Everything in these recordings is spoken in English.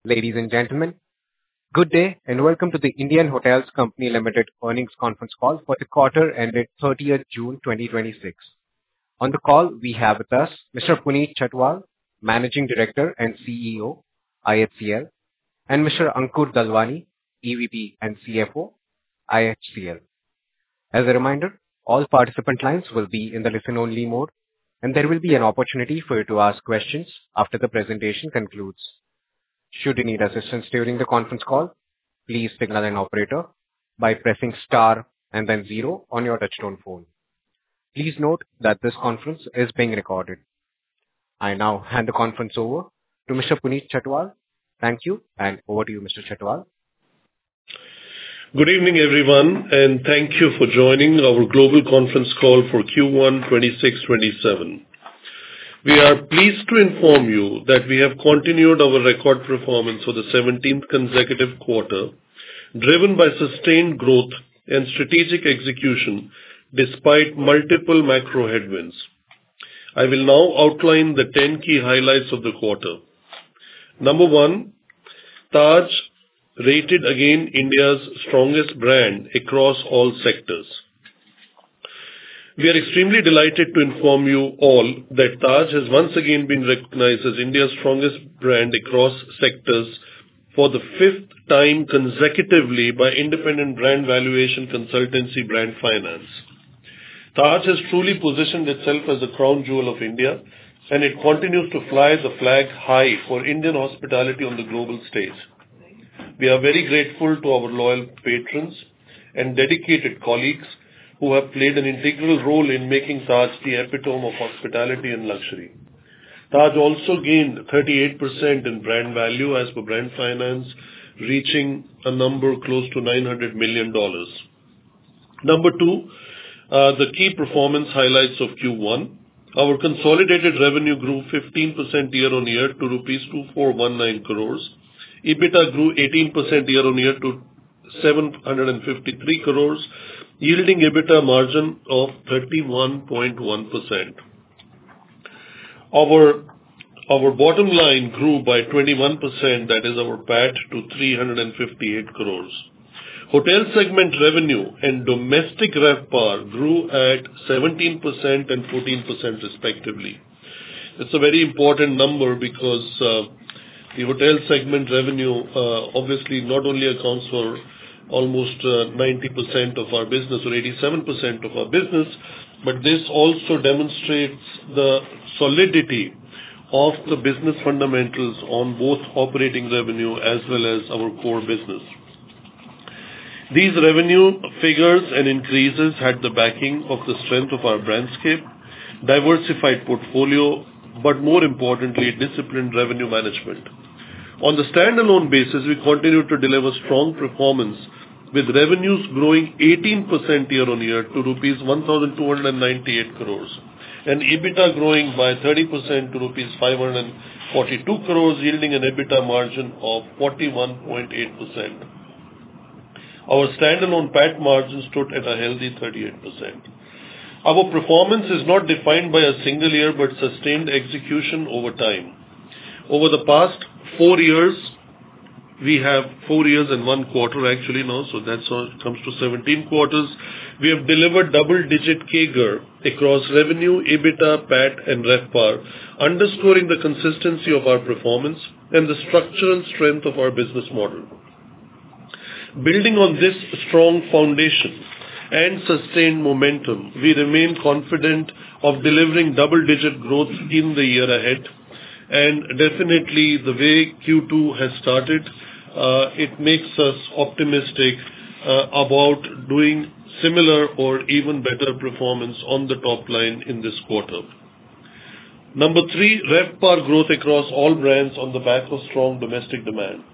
Ladies and gentlemen, good day and welcome to the Indian Hotels Company Limited earnings conference call for the quarter ended 30th June 2026. On the call, we have with us Mr. Puneet Chhatwal, Managing Director and CEO, IHCL, and Mr. Ankur Dalwani, EVP and CFO, IHCL. As a reminder, all participant lines will be in the listen-only mode, and there will be an opportunity for you to ask questions after the presentation concludes. Should you need assistance during the conference call, please signal an operator by pressing star and then zero on your touchtone phone. Please note that this conference is being recorded. I now hand the conference over to Mr. Puneet Chhatwal. Thank you, and over to you, Mr. Chhatwal. Good evening, everyone, and thank you for joining our global conference call for Q1 26-27. We are pleased to inform you that we have continued our record performance for the 17th consecutive quarter, driven by sustained growth and strategic execution despite multiple macro headwinds. I will now outline the 10 key highlights of the quarter. Number one, Taj rated again India's strongest brand across all sectors. We are extremely delighted to inform you all that Taj has once again been recognized as India's strongest brand across sectors for the fifth time consecutively by independent brand valuation consultancy Brand Finance. Taj has truly positioned itself as the crown jewel of India, and it continues to fly the flag high for Indian hospitality on the global stage. We are very grateful to our loyal patrons and dedicated colleagues who have played an integral role in making Taj the epitome of hospitality and luxury. Taj also gained 38% in brand value as per Brand Finance, reaching a number close to $900 million. Number two, the key performance highlights of Q1. Our consolidated revenue grew 15% year-on-year to rupees 2419 crores. EBITDA grew 18% year-on-year to 753 crores, yielding EBITDA margin of 31.1%. Our bottom line grew by 21%, that is our PAT, to 358 crores. Hotel segment revenue and domestic RevPAR grew at 17% and 14% respectively. It's a very important number because the hotel segment revenue obviously not only accounts for almost 90% of our business or 87% of our business, but this also demonstrates the solidity of the business fundamentals on both operating revenue as well as our core business. These revenue figures and increases had the backing of the strength of our brandscape, diversified portfolio, but more importantly, disciplined revenue management. On the standalone basis, we continue to deliver strong performance with revenues growing 18% year-on-year to rupees 1,298 crores and EBITDA growing by 30% to rupees 542 crores, yielding an EBITDA margin of 41.8%. Our standalone PAT margin stood at a healthy 38%. Our performance is not defined by a single year but sustained execution over time. Over the past 4 years, we have 4 years and 1 quarter actually now, so that's how it comes to 17 quarters. We have delivered double-digit CAGR across revenue, EBITDA, PAT, and RevPAR, underscoring the consistency of our performance and the structural strength of our business model. Building on this strong foundation and sustained momentum, we remain confident of delivering double-digit growth in the year ahead. And definitely the way Q2 has started, it makes us optimistic about doing similar or even better performance on the top line in this quarter. Number 3, RevPAR growth across all brands on the back of strong domestic demand.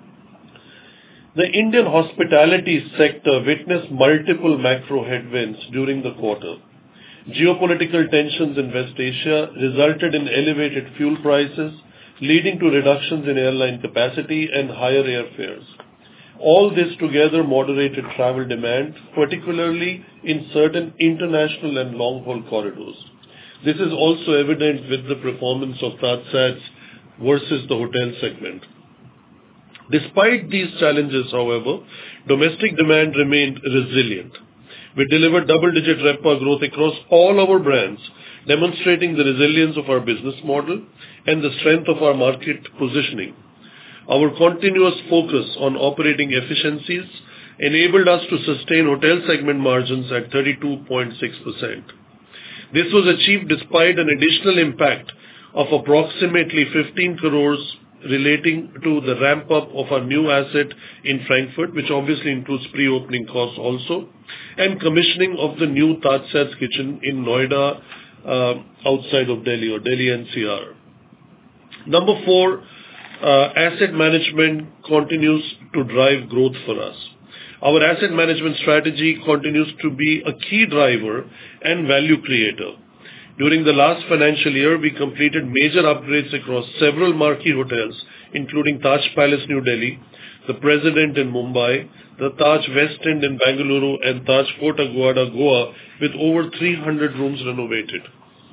The Indian hospitality sector witnessed multiple macro headwinds during the quarter. Geopolitical tensions in West Asia resulted in elevated fuel prices, leading to reductions in airline capacity and higher airfares. All this together moderated travel demand, particularly in certain international and long-haul corridors. This is also evident with the performance of TajSATS versus the hotel segment. Despite these challenges, however, domestic demand remained resilient. We delivered double-digit RevPAR growth across all our brands, demonstrating the resilience of our business model and the strength of our market positioning. Our continuous focus on operating efficiencies enabled us to sustain hotel segment margins at 32.6%. This was achieved despite an additional impact of approximately 15 crores relating to the ramp-up of our new asset in Frankfurt, which obviously includes pre-opening costs also, and commissioning of the new TajSATS Kitchen in Noida, outside of Delhi or Delhi NCR. Number 4, asset management continues to drive growth for us. Our asset management strategy continues to be a key driver and value creator. During the last financial year, we completed major upgrades across several marquee hotels, including Taj Palace, New Delhi, the President in Mumbai, the Taj West End in Bengaluru, and Taj Fort Aguada, Goa, with over 300 rooms renovated.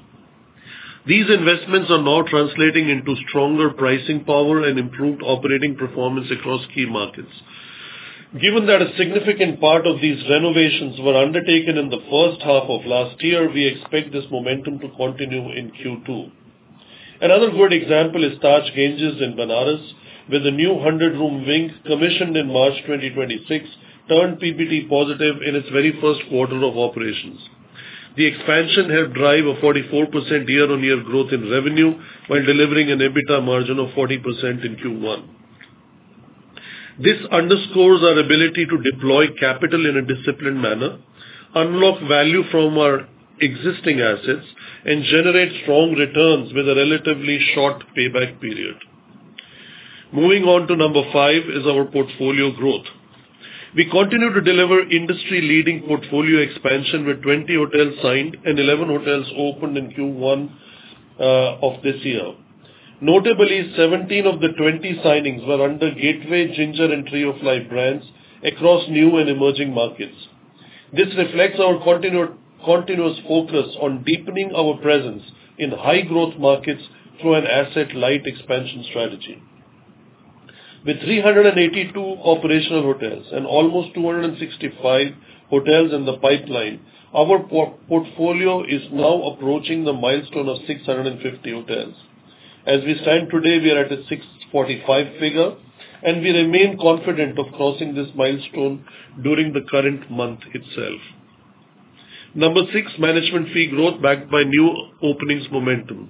These investments are now translating into stronger pricing power and improved operating performance across key markets. Given that a significant part of these renovations were undertaken in the first half of last year, we expect this momentum to continue in Q2. Another good example is Taj Ganges in Banaras, with a new 100-room wing commissioned in March 2026, turned PBT positive in its very first quarter of operations. The expansion helped drive a 44% year-on-year growth in revenue while delivering an EBITDA margin of 40% in Q1. This underscores our ability to deploy capital in a disciplined manner, unlock value from our existing assets, and generate strong returns with a relatively short payback period. Moving on to number 5 is our portfolio growth. We continue to deliver industry-leading portfolio expansion with 20 hotels signed and 11 hotels opened in Q1 of this year. Notably, 17 of the 20 signings were under Gateway, Ginger, and Tree of Life brands across new and emerging markets. This reflects our continuous focus on deepening our presence in high-growth markets through an asset-light expansion strategy. With 382 operational hotels and almost 265 hotels in the pipeline, our portfolio is now approaching the milestone of 650 hotels. As we stand today, we are at a 645 figure, and we remain confident of crossing this milestone during the current month itself. Number 6, management fee growth backed by new openings momentum.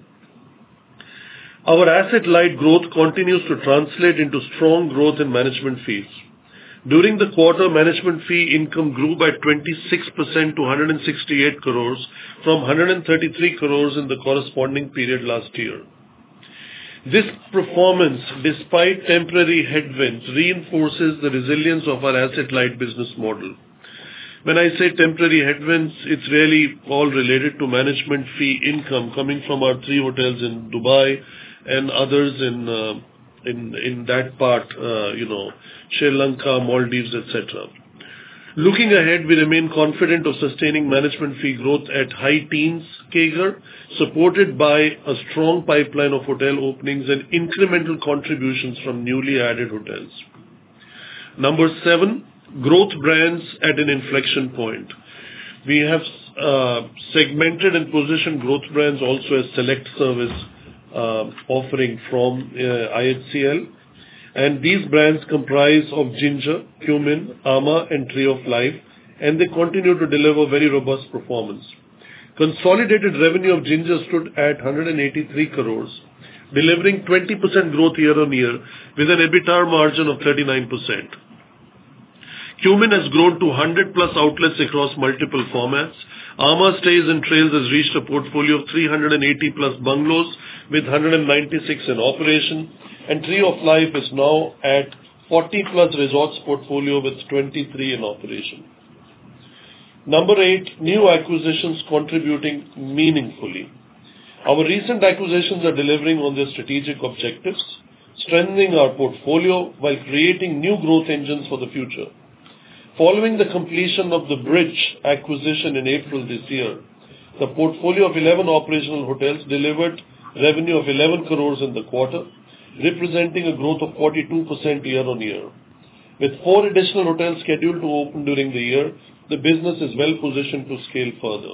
Our asset-light growth continues to translate into strong growth in management fees. During the quarter, management fee income grew by 26% to 168 crores from 133 crores in the corresponding period last year. This performance, despite temporary headwinds, reinforces the resilience of our asset-light business model. When I say temporary headwinds, it's really all related to management fee income coming from our 3 hotels in Dubai and others in that part, Sri Lanka, Maldives, etc. Looking ahead, we remain confident of sustaining management fee growth at high teens CAGR, supported by a strong pipeline of hotel openings and incremental contributions from newly added hotels. Number 7, growth brands at an inflection point. We have segmented and positioned growth brands also as select service offering from IHCL. And these brands comprise of Ginger, Qmin, amã, and Tree of Life, and they continue to deliver very robust performance. Consolidated revenue of Ginger stood at 183 crores, delivering 20% growth year-on-year with an EBITDA margin of 39%. Qmin has grown to 100+ outlets across multiple formats. amã Stays and Trails has reached a portfolio of 380+ bungalows with 196 in operation, and Tree of Life is now at 40+ resorts portfolio with 23 in operation. Number 8, new acquisitions contributing meaningfully. Our recent acquisitions are delivering on their strategic objectives, strengthening our portfolio while creating new growth engines for the future. Following the completion of the Bridge acquisition in April this year, the portfolio of 11 operational hotels delivered revenue of 11 crores in the quarter, representing a growth of 42% year-on-year. With 4 additional hotels scheduled to open during the year, the business is well positioned to scale further.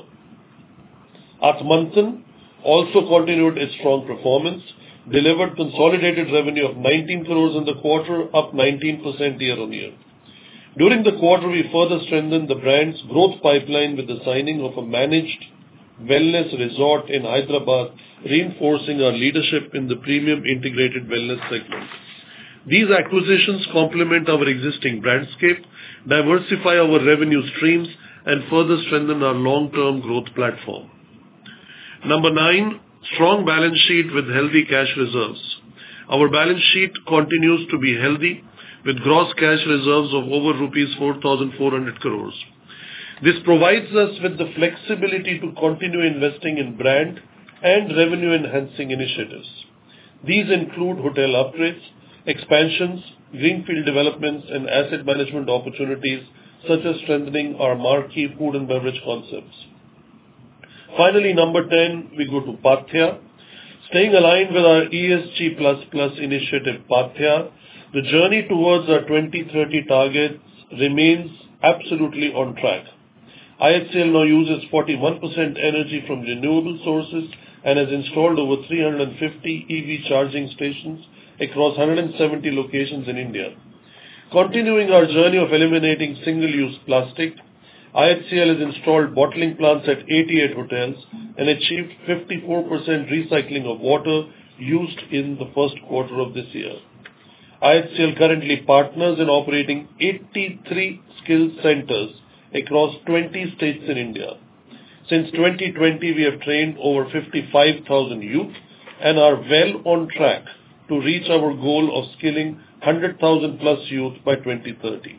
Atmantan also continued its strong performance, delivered consolidated revenue of 19 crores in the quarter, up 19% year-on-year. During the quarter, we further strengthened the brand's growth pipeline with the signing of a managed wellness resort in Hyderabad, reinforcing our leadership in the premium integrated wellness segment. These acquisitions complement our existing brandscape, diversify our revenue streams, and further strengthen our long-term growth platform. Number 9, strong balance sheet with healthy cash reserves. Our balance sheet continues to be healthy, with gross cash reserves of over rupees 4,400 crores. This provides us with the flexibility to continue investing in brand and revenue-enhancing initiatives. These include hotel upgrades, expansions, greenfield developments, and asset management opportunities, such as strengthening our marquee food and beverage concepts. Finally, number 10, we go to Paathya. Staying aligned with our ESG++ initiative, Paathya, the journey towards our 2030 targets remains absolutely on track. IHCL now uses 41% energy from renewable sources and has installed over 350 EV charging stations across 170 locations in India. Continuing our journey of eliminating single-use plastic, IHCL has installed bottling plants at 88 hotels and achieved 54% recycling of water used in the first quarter of this year. IHCL currently partners in operating 83 skills centers across 20 states in India. Since 2020, we have trained over 55,000 youth and are well on track to reach our goal of skilling 100,000 plus youth by 2030.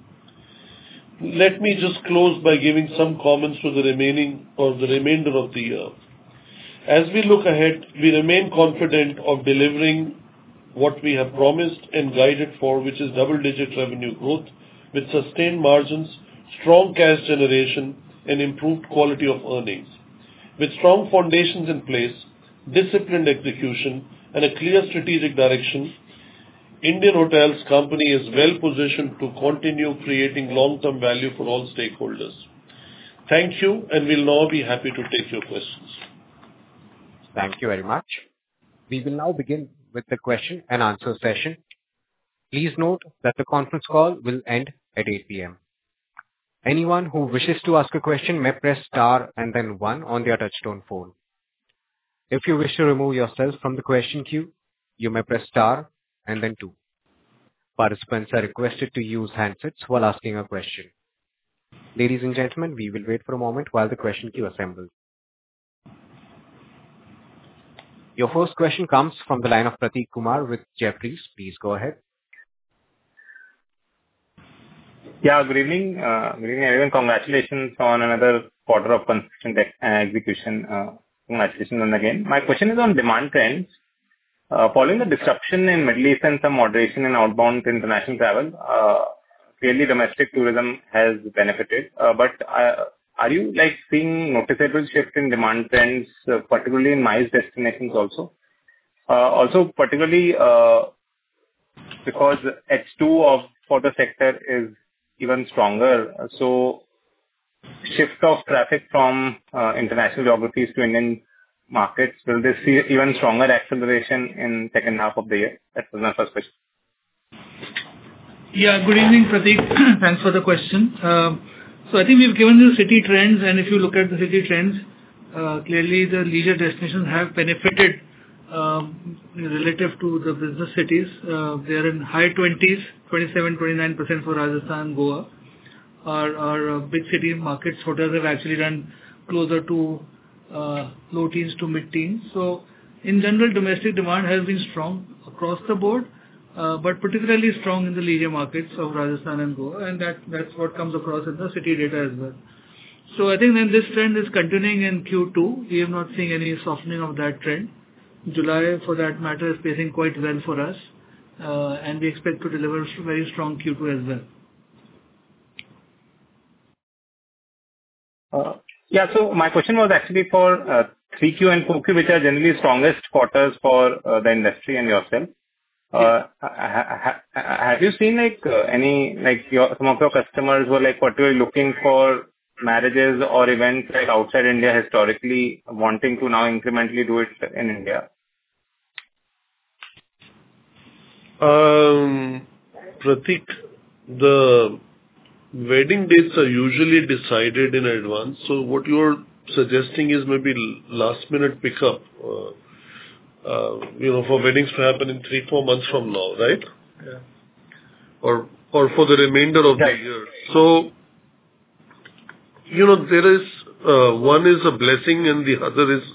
Let me just close by giving some comments to the remainder of the year. As we look ahead, we remain confident of delivering what we have promised and guided for, which is double-digit revenue growth with sustained margins, strong cash generation, and improved quality of earnings. With strong foundations in place, disciplined execution, and a clear strategic direction, Indian Hotels Company is well positioned to continue creating long-term value for all stakeholders. Thank you, and we'll now be happy to take your questions. Thank you very much. We will now begin with the question and answer session. Please note that the conference call will end at 8 p.m. Anyone who wishes to ask a question may press star and then 1 on their touchtone phone. If you wish to remove yourself from the question queue, you may press star and then 2. Participants are requested to use handsets while asking a question. Ladies and gentlemen, we will wait for a moment while the question queue assembles. Your first question comes from the line of Prateek Kumar with Jefferies. Please go ahead. Yeah, good evening. Good evening, everyone. Congratulations on another quarter of consistent execution. Congratulations once again. My question is on demand trends. Following the disruption in Middle East and some moderation in outbound international travel, clearly domestic tourism has benefited. But are you seeing noticeable shift in demand trends, particularly in MICE destinations also? Also, particularly because H2 for the sector is even stronger. So, shift of traffic from international geographies to Indian markets, will this see even stronger acceleration in second half of the year? That was my first question. Yeah, good evening, Prateek. Thanks for the question. So I think we've given you city trends, and if you look at the city trends, clearly the leisure destinations have benefited relative to the business cities. They are in high 20s, 27-29% for Rajasthan, Goa. Our big city markets, hotels have actually run closer to low teens to mid-teens. So in general, domestic demand has been strong across the board, but particularly strong in the leisure markets of Rajasthan and Goa, and that's what comes across in the city data as well. So I think then this trend is continuing in Q2. We have not seen any softening of that trend. July, for that matter, is pacing quite well for us, and we expect to deliver very strong Q2 as well. Yeah, so my question was actually for 3Q and 4Q, which are generally strongest quarters for the industry and yourself. Have you seen any some of your customers were particularly looking for marriages or events outside India historically, wanting to now incrementally do it in India? Pratik, the wedding dates are usually decided in advance. So what you're suggesting is maybe last minute pickup, for weddings to happen in 3-4 months from now, right? Yeah. Or for the remainder of the year. So, there is one is a blessing and the other is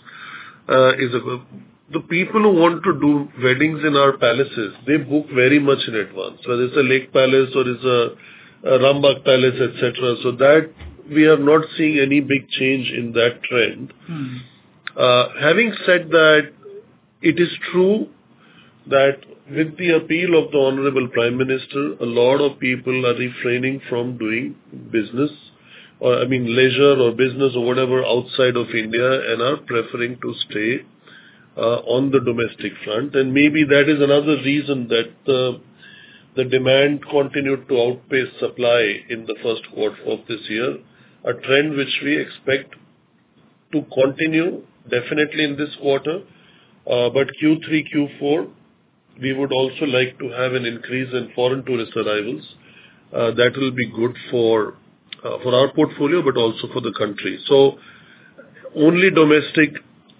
the people who want to do weddings in our palaces, they book very much in advance, whether it's a Lake Palace or it's a Rambagh Palace, etc. So that we are not seeing any big change in that trend. Having said that, it is true that with the appeal of the Honorable Prime Minister, a lot of people are refraining from doing business, leisure or business or whatever outside of India, and are preferring to stay on the domestic front. And maybe that is another reason that the demand continued to outpace supply in the first quarter of this year, a trend which we expect to continue definitely in this quarter. But Q3, Q4, we would also like to have an increase in foreign tourist arrivals. That will be good for our portfolio, but also for the country. So only domestic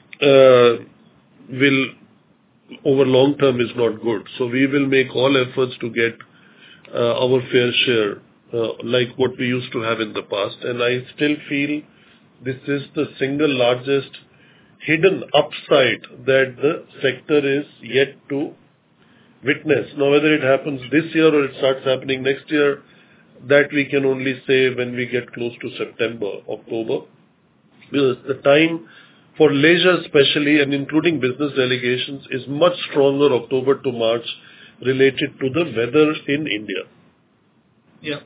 will over long term is not good. So we will make all efforts to get our fair share, like what we used to have in the past. And I still feel this is the single largest hidden upside that the sector is yet to witness. Now, whether it happens this year or it starts happening next year, that we can only say when we get close to September, October. Because the time for leisure especially, and including business delegations, is much stronger October to March related to the weather in India. Yeah.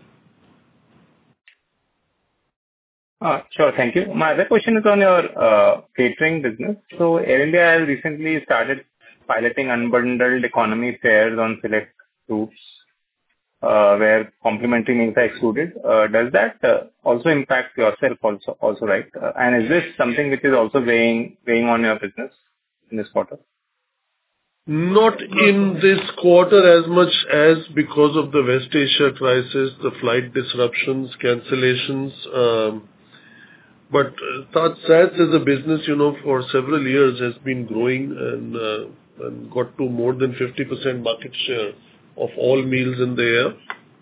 Sure, thank you. My other question is on your catering business. So Air India has recently started piloting unbundled economy fares on select routes where complimentary meals are excluded. Does that also impact yourself also, right? And is this something which is also weighing on your business in this quarter? Not in this quarter as much as because of the West Asia crisis, the flight disruptions, cancellations. But TajSATS as a business, for several years has been growing and got to more than 50% market share of all meals in the air.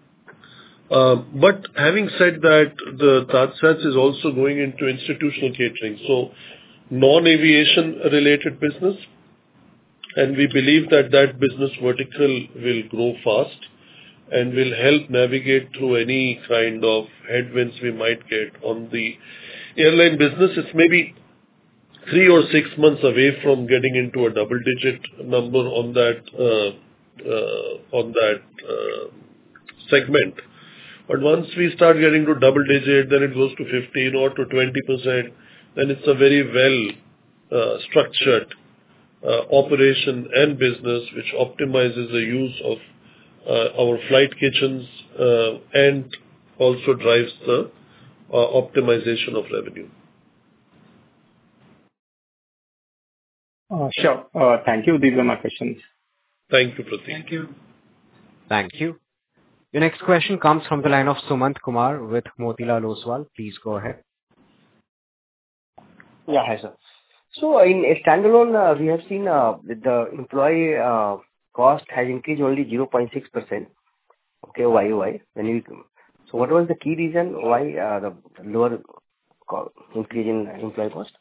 But having said that, the TajSATS is also going into institutional catering, so non-aviation related business. And we believe that business vertical will grow fast and will help navigate through any kind of headwinds we might get on the airline business. It's maybe 3 or 6 months away from getting into a double-digit number on that segment. But once we start getting to double-digit, then it goes to 15 or to 20%. Then it's a very well structured operation and business which optimizes the use of our flight kitchens and also drives the optimization of revenue. Sure. Thank you. These are my questions. Thank you, Pratik. Thank you. Thank you. Your next question comes from the line of Sumant Kumar with Motilal Oswal. Please go ahead. Yeah, hi, sir. So in a standalone, we have seen with the employee cost has increased only 0.6%. Okay, YOY. So what was the key reason why the lower increase in employee cost?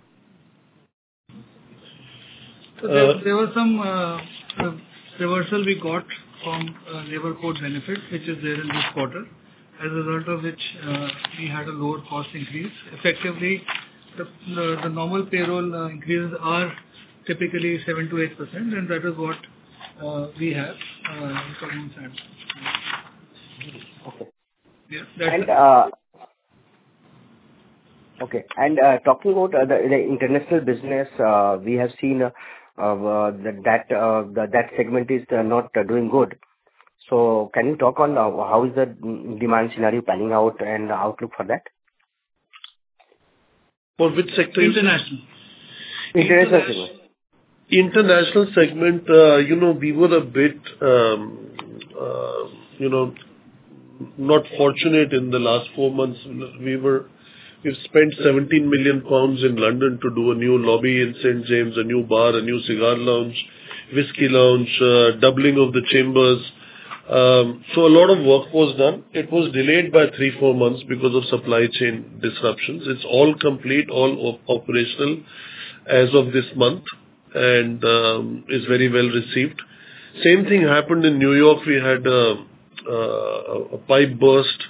So there was some reversal we got from labor code benefit, which is there in this quarter, as a result of which we had a lower cost increase. Effectively, the normal payroll increases are typically 7 to 8%, and that is what we have in Common Sense. Okay. Yeah, okay. And talking about the international business, we have seen that segment is not doing good. So can you talk on how is the demand scenario panning out and the outlook for that? For which sector? International. International segment. International segment, we were a bit, not fortunate in the last 4 months. We've spent 17 million pounds in London to do a new lobby in St. James, a new bar, a new cigar lounge, whiskey lounge, doubling of the chambers. So a lot of work was done. It was delayed by 3-4 months because of supply chain disruptions. It's all complete, all operational as of this month, and is very well received. Same thing happened in New York. We had a pipe burst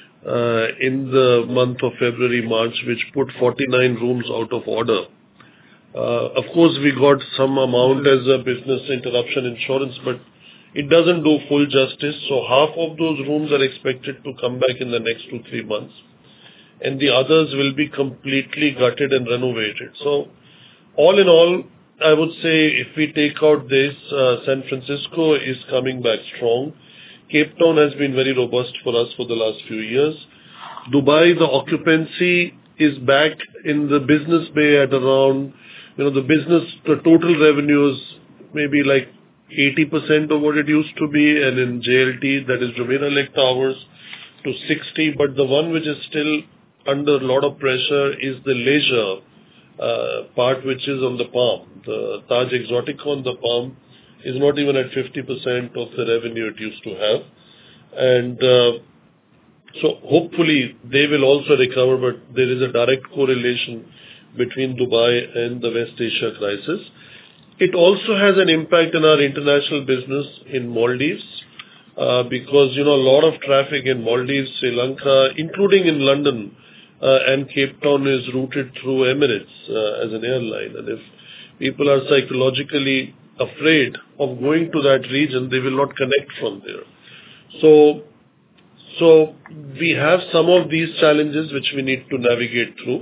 in the month of February, March, which put 49 rooms out of order. Of course, we got some amount as a business interruption insurance, but it doesn't do full justice. So half of those rooms are expected to come back in the next 2-3 months, and the others will be completely gutted and renovated. So all in all, I would say if we take out this, San Francisco is coming back strong. Cape Town has been very robust for us for the last few years. Dubai, the occupancy is back in the business bay at around, the total revenues maybe like 80% of what it used to be, and in JLT, that is Jumeirah Lake Towers, to 60. But the one which is still under a lot of pressure is the leisure part, which is on the Palm. The Taj Exotica on the Palm is not even at 50% of the revenue it used to have. And so hopefully they will also recover, but there is a direct correlation between Dubai and the West Asia crisis. It also has an impact on our international business in Maldives, because, a lot of traffic in Maldives, Sri Lanka, including in London, and Cape Town is routed through Emirates as an airline. And if people are psychologically afraid of going to that region, they will not connect from there. So we have some of these challenges which we need to navigate through.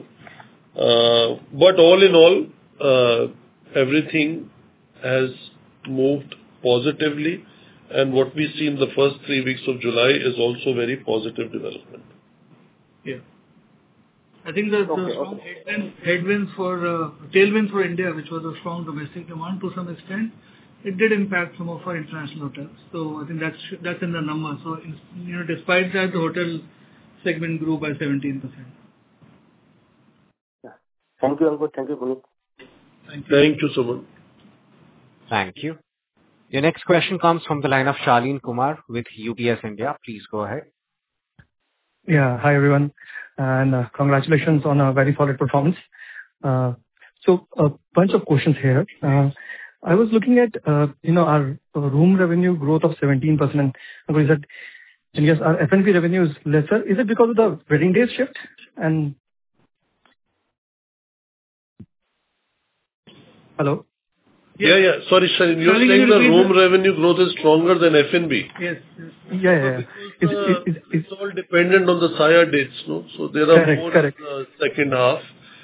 But all in all, everything has moved positively, and what we see in the first 3 weeks of July is also very positive development. Yeah. I think the strong tailwinds for India, which was a strong domestic demand to some extent, it did impact some of our international hotels. So I think that's in the number. So despite that, the hotel segment grew by 17%. Yeah. Thank you, Ankur. Thank you, Puneet. Thank you so much. Thank you. Your next question comes from the line of Shaleen Kumar with UBS India. Please go ahead. Yeah. Hi, everyone, and congratulations on a very solid performance. So a bunch of questions here. I was looking at, our room revenue growth of 17%, and you said, and yes, our F&B revenue is lesser. Is it because of the wedding days shift? And hello? Yeah. Sorry, Shaleen. You're saying the room revenue growth is stronger than F&B? Yes. Yeah. It's all dependent on the Saya dates, no? So there are more in the second half.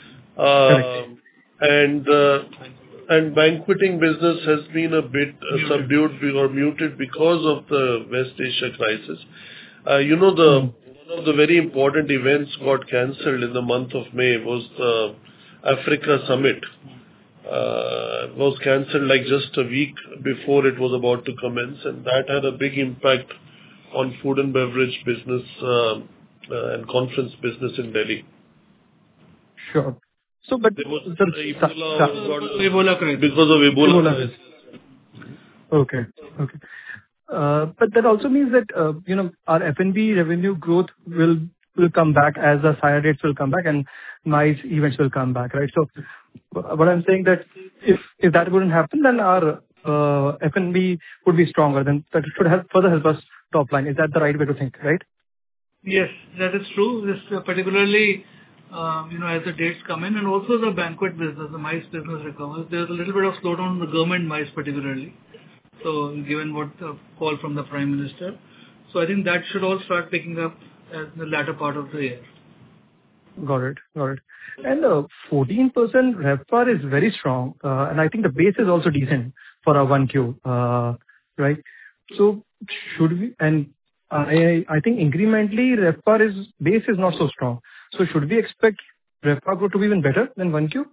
And banqueting business has been a bit subdued or muted because of the West Asia crisis. One of the very important events got cancelled in the month of May was the Africa Summit. Was cancelled like just a week before it was about to commence, and that had a big impact on food and beverage business and conference business in Delhi. Sure. So, but there was Ebola crisis. Because of Ebola crisis. Okay. But that also means that our F&B revenue growth will come back as the Saya dates will come back and MICE events will come back, right? So what I'm saying that if that wouldn't happen, then our F&B would be stronger. Then that should further help us top line. Is that the right way to think, right? Yes, that is true. This particularly, as the dates come in, and also the banquet business, the MICE business recovers. There's a little bit of slowdown in the government MICE particularly. So given what the call from the Prime Minister. So I think that should all start picking up in the latter part of the year. Got it. And 14% RevPAR is very strong, and I think the base is also decent for a 1Q, right? So should we... And I think incrementally, RevPAR base is not so strong. So should we expect RevPAR growth to be even better than 1Q?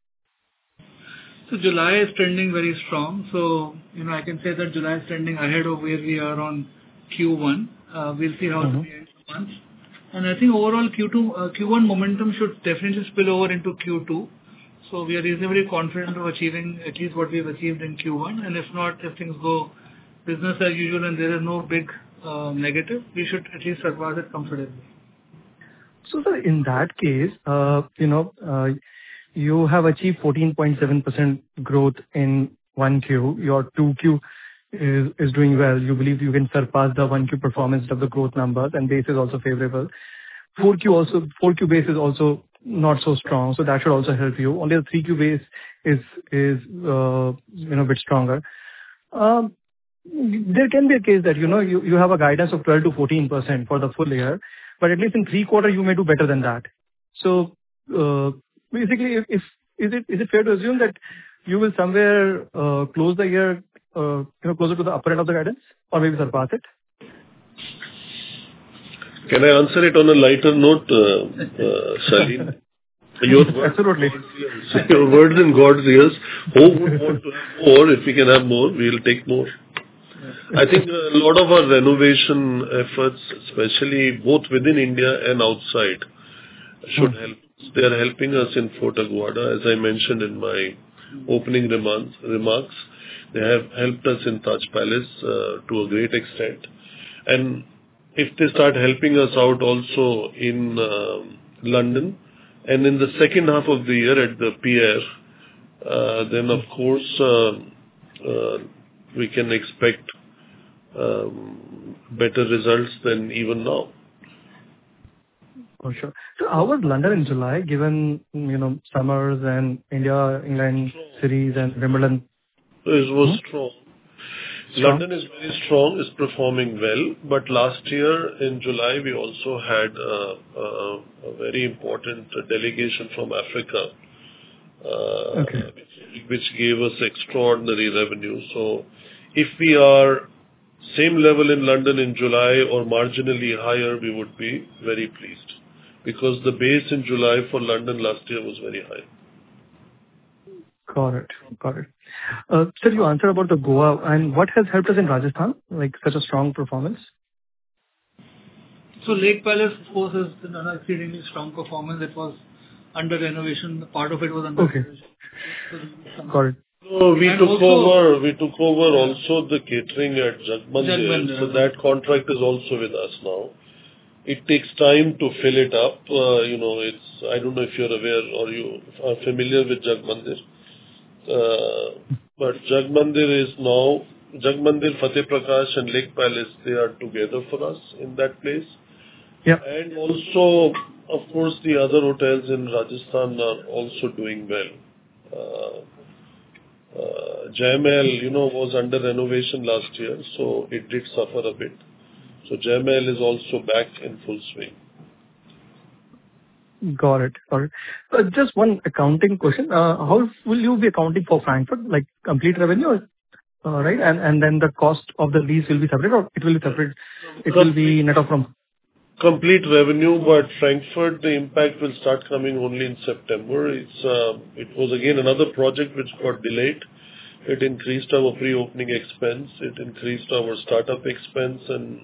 So July is trending very strong. So, I can say that July is trending ahead of where we are on Q1. We'll see how the end of the month. And I think overall Q1 momentum should definitely spill over into Q2. So we are reasonably confident of achieving at least what we've achieved in Q1. And if not, if things go business as usual and there is no big negative, we should at least surpass it comfortably. So, sir, in that case, you have achieved 14.7% growth in 1Q. Your 2Q is doing well. You believe you can surpass the 1Q performance of the growth numbers, and base is also favorable. 4Q base is also not so strong, so that should also help you. Only the 3Q base is a bit stronger. There can be a case that you have a guidance of 12 to 14% for the full year, but at least in 3 quarters you may do better than that. So basically, is it fair to assume that you will somewhere close the year closer to the upper end of the guidance, or maybe surpass it? Can I answer it on a lighter note, Shaleen? Absolutely. Your words in God's ears. Who would want to have more? If we can have more, we'll take more. I think a lot of our renovation efforts, especially both within India and outside, should help. They are helping us in Fort Aguada, as I mentioned in my opening remarks. They have helped us in Taj Palace to a great extent. And if they start helping us out also in London and in the second half of the year at the Pierre, then of course we can expect better results than even now. For sure. So how was London in July, given summers and England series and Wimbledon? It was strong. London is very strong, is performing well. But last year in July, we also had a very important delegation from Africa, which gave us extraordinary revenue. So if we are same level in London in July or marginally higher, we would be very pleased, because the base in July for London last year was very high. Got it. Sir, you answered about the Goa, and what has helped us in Rajasthan, like such a strong performance? So Lake Palace, of course, has been an exceedingly strong performance. It was under renovation. Part of it was under renovation. Got it. So we took over also the catering at Jagmandir. So that contract is also with us now. It takes time to fill it up. I don't know if you're aware or you are familiar with Jagmandir. But Jagmandir, Fateh Prakash and Lake Palace, they are together for us in that place. Yeah. And also, of course, the other hotels in Rajasthan are also doing well. Jai Mahal, was under renovation last year, so it did suffer a bit. So Jai Mahal is also back in full swing. Got it. Just one accounting question. How will you be accounting for Frankfurt, like complete revenue, right? And then the cost of the lease will be separate, or it will be separate? It will be net off from... Complete revenue, but Frankfurt, the impact will start coming only in September. It was again another project which got delayed. It increased our pre-opening expense. It increased our startup expense, and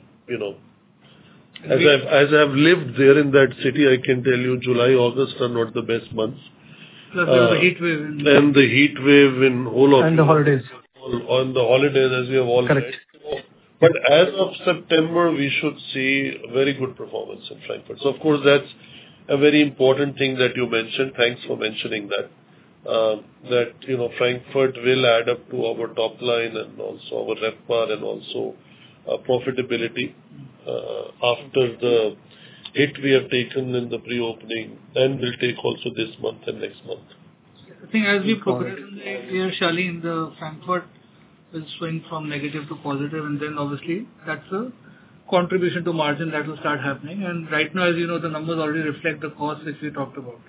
as I've lived there in that city, I can tell you July, August are not the best months. Plus there was a heat wave. And the heat wave in whole of... And the holidays. On the holidays, as we have all Correct. read. But as of September, we should see very good performance in Frankfurt. So, of course, that's a very important thing that you mentioned. Thanks for mentioning that. Frankfurt will add up to our top line and also our RevPAR and also profitability after the hit we have taken in the pre-opening, and will take also this month and next month. I think as we progress in the year, Shaleen, the Frankfurt will swing from negative to positive, and then obviously that's a contribution to margin that will start happening. And right now, as you know, the numbers already reflect the costs which we talked about.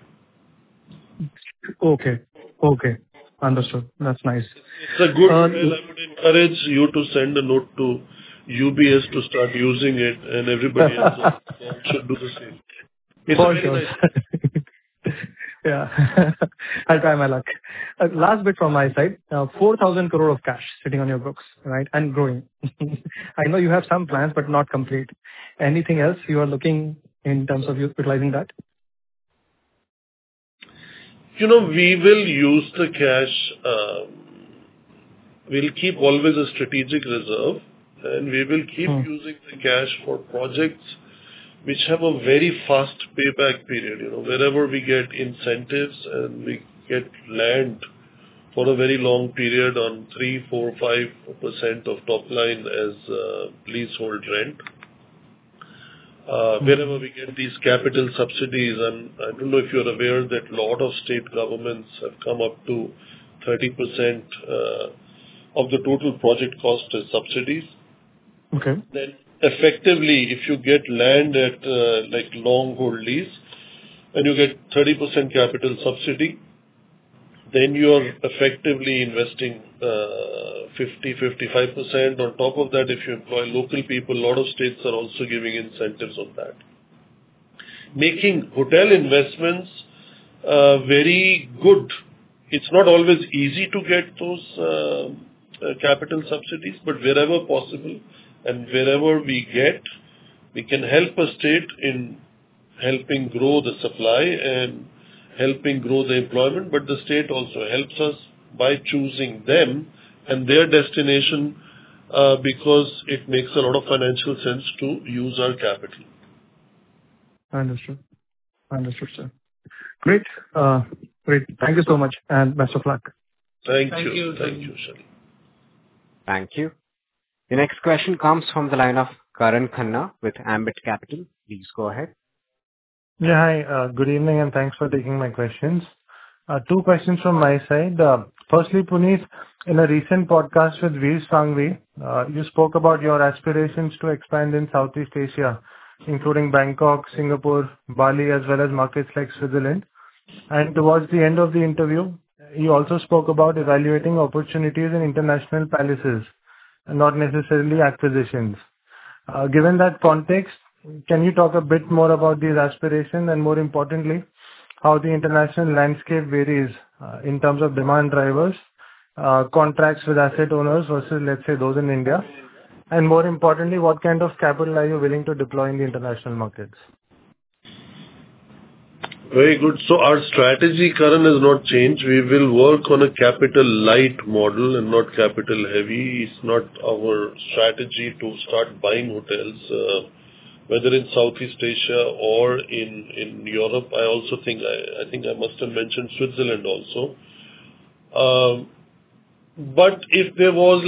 Okay. Understood. That's nice. It's a good model. I would encourage you to send a note to UBS to start using it, and everybody else should do the same. It's For a very sure. nice. Yeah. I'll try my luck. Last bit from my side. 4,000 crore of cash sitting on your books, right? And growing. I know you have some plans, but not complete. Anything else you are looking in terms of utilizing that? We will use the cash. We'll keep always a strategic reserve, and we will keep using the cash for projects which have a very fast payback period. Wherever we get incentives and we get land for a very long period on 3, 4, 5% of top line as leasehold rent. Wherever we get these capital subsidies, and I don't know if you're aware that a lot of state governments have come up to 30% of the total project cost as subsidies. Okay. Then effectively, if you get land at like long hold lease and you get 30% capital subsidy, then you are effectively investing 50-55%. On top of that, if you employ local people, a lot of states are also giving incentives on that. Making hotel investments very good. It's not always easy to get those capital subsidies, but wherever possible and wherever we get, we can help a state in helping grow the supply and helping grow the employment, but the state also helps us by choosing them and their destination because it makes a lot of financial sense to use our capital. Understood, sir. Great. Thank you so much and best of luck. Thank you, Shali. Thank you. The next question comes from the line of Karan Khanna with Ambit Capital. Please go ahead. Yeah, hi. Good evening, and thanks for taking my questions. 2 questions from my side. Firstly, Puneet, in a recent podcast with Veer Sanghvi, you spoke about your aspirations to expand in Southeast Asia, including Bangkok, Singapore, Bali, as well as markets like Switzerland. And towards the end of the interview, you also spoke about evaluating opportunities in international palaces, and not necessarily acquisitions. Given that context, can you talk a bit more about these aspirations and, more importantly, how the international landscape varies in terms of demand drivers, contracts with asset owners versus, let's say, those in India? And more importantly, what kind of capital are you willing to deploy in the international markets? Very good. So our strategy, Karan, has not changed. We will work on a capital light model and not capital heavy. It's not our strategy to start buying hotels, whether in Southeast Asia or in Europe. I think I must have mentioned Switzerland also. But if there was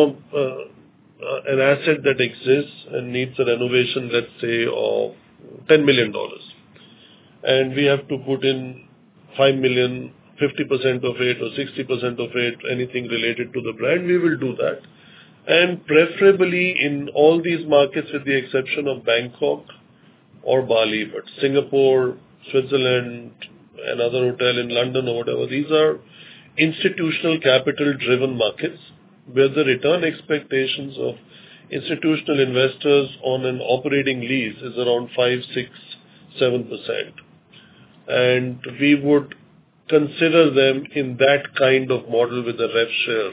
an asset that exists and needs a renovation, let's say of $10 million, and we have to put in 5 million, 50% of it or 60% of it, anything related to the brand, we will do that. And preferably in all these markets, with the exception of Bangkok or Bali, but Singapore, Switzerland, another hotel in London or whatever, these are institutional capital-driven markets where the return expectations of institutional investors on an operating lease is around 5, 6, 7%. And we would consider them in that kind of model with a rev